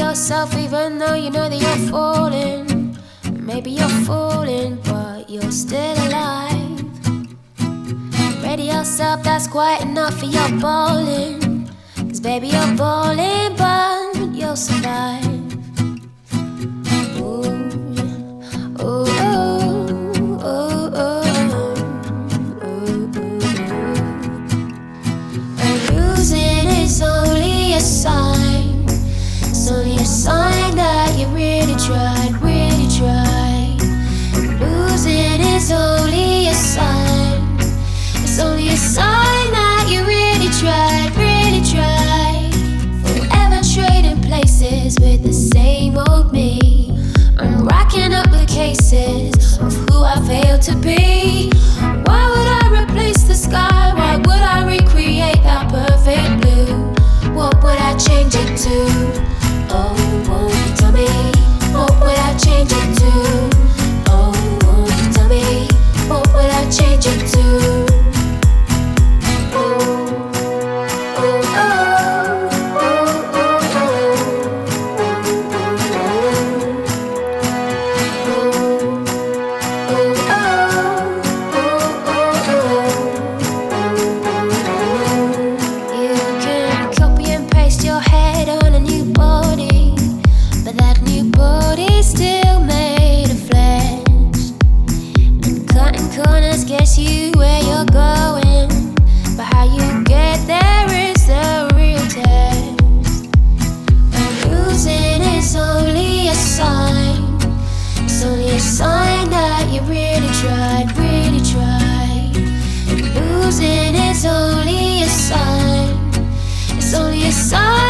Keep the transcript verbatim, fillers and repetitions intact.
yourself even though you know that you're falling. Maybe you're falling, but you're still alive. Ready yourself, that's quite enough for your bowling. Cause baby, you're bowling, but you'll survive. Ooh, ooh, ooh, ooh, ooh, ooh, ooh. And losing is only a sign. It's only a sign that you really tried, really tried. Losing is only a sign. It's only a sign that you really tried, really tried. Forever trading places with the same old me. I'm racking up the cases of who I failed to be. Why would I replace the sky? Why would I recreate that perfect blue? What would I change it to? Oh, won't you tell me? What would I change it to? Oh, won't you tell me? What would I change it to? Guess you where you're going, but how you get there is the real test. And losing is only a sign. It's only a sign that you really tried, really tried. And losing is only a sign. It's only a sign.